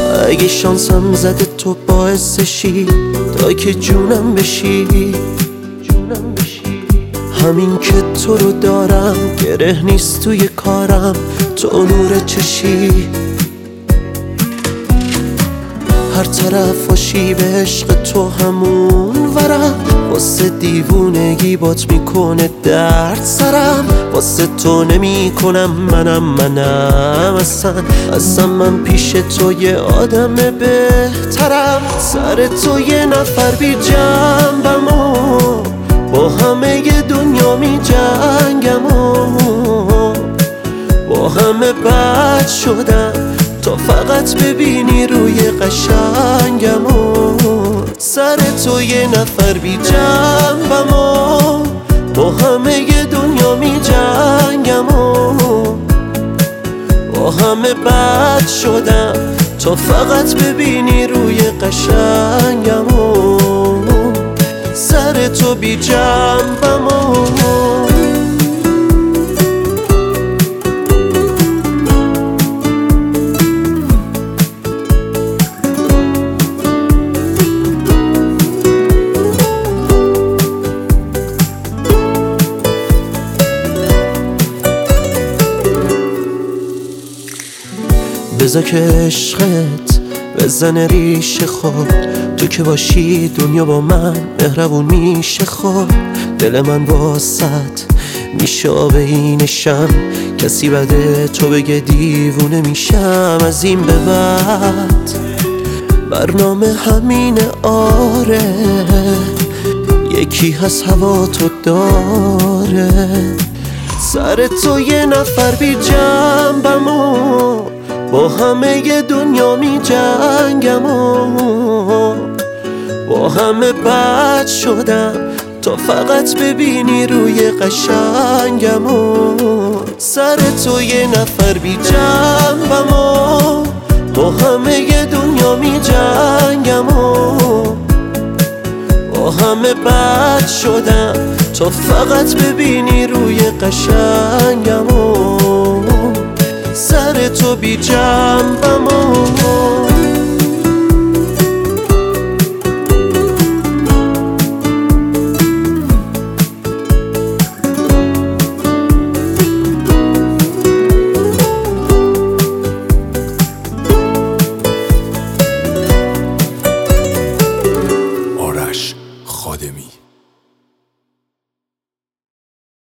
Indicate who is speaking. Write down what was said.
Speaker 1: اگه شانسم زده تو باعثشی تا که جونم بشی. همین که تو رو دارم گره نیست توی کارم، تو نور چشی. هر طرف باشی به عشق تو همون ورم، واسه دیوونگی بات میکنه درد سرم. واسه تو نمی کنم منم اصلا من پیش تو یه آدم بهترم. سر تو یه نفر بی جنبم و با همه دنیا می جنگم و با همه بد شدم تا فقط ببینی روی قشنگم و سر تو یه نفر بی جنبم و با همه دنیا می جنگم و با همه بد شدم تا فقط ببینی روی قشنگم و سر تو بی جنبم و بذار که عشقت بزنه ریشه خود، تو که باشی دنیا با من مهربون میشه. خود دل من واسط میشه آب اینشم، کسی بده تو بگه دیوونه میشم. از این به بعد برنامه همینه، آره یکی هست هوا تو داره. سر تو یه نفر بی جنبم و با همه دنیا می جنگم و با همه بد شدم تا فقط ببینی روی قشنگم و سر تو یه نفر بی جنبم و با همه دنیا می جنگم و با همه بد شدم تا فقط ببینی روی قشنگم و سر تو بی جنبم و